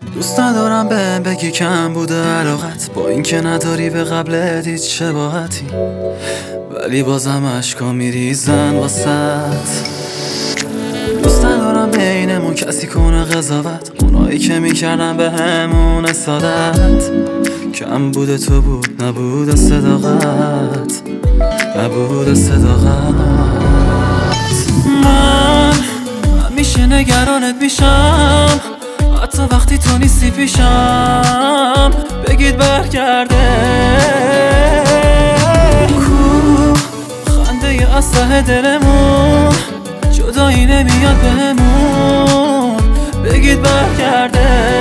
دوست ندارم بهم بگی کم بوده علاقت، با اینکه نداری به قبلت هیچ شباهتی، ولی بازم اشکا میریزن واسط. دوست ندارم بینمون کسی کنه قضاوت، اونایی که میکردن به همون اصالت. کم بوده تو بود، نبوده صداقت، نبوده صداقت. من همیشه نگرانت میشم، حتی وقتی تو نیستی پیشم. بگید برگرده کو خنده از ته دلمون، جدایی نمیاد بهمون. بگید برگرده.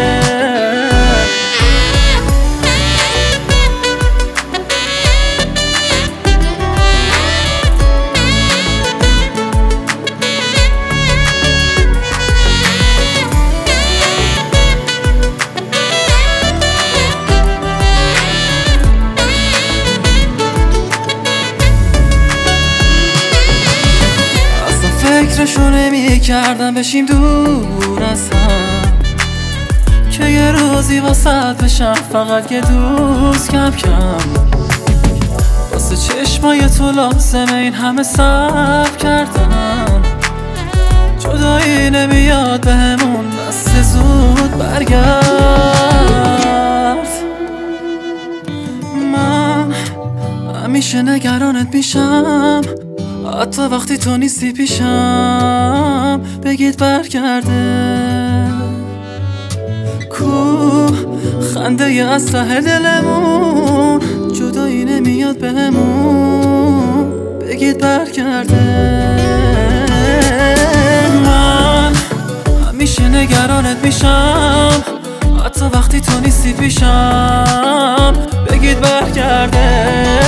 فکرشو نمی کردم بشیم دور از هم، که یه روزی واسط بشم فقط یه دوست کم کم. واسه چشمای تو لازمه این همه صبر کردم، جدایی نمیاد بهمون، دست زود برگرد. من همیشه نگرانت میشم، حتی وقتی تو نیستی پیشم. بگید برگرده کو خنده از ته دلمون، جدایی نمیاد بهمون. بگید برگرده. من همیشه نگرانت میشم، حتی وقتی تو نیستی پیشم. بگید برگرده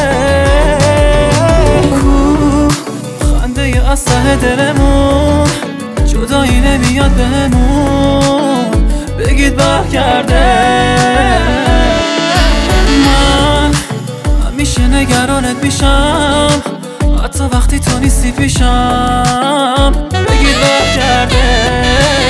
از ته دلمون، جدایی نمیاد بهمون. بگید برگرده. من همیشه نگرانت میشم، حتی وقتی تو نیستی پیشم. بگید برگرده.